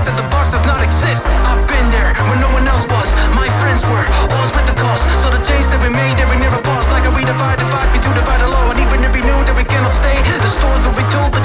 that the box does not exist. I've been there when no one else was. My friends were always with the cause. So the change that we made, every never paused. Like a redivide, divide, we do divide alone. And even if we knew that we cannot stay, the stories will be told.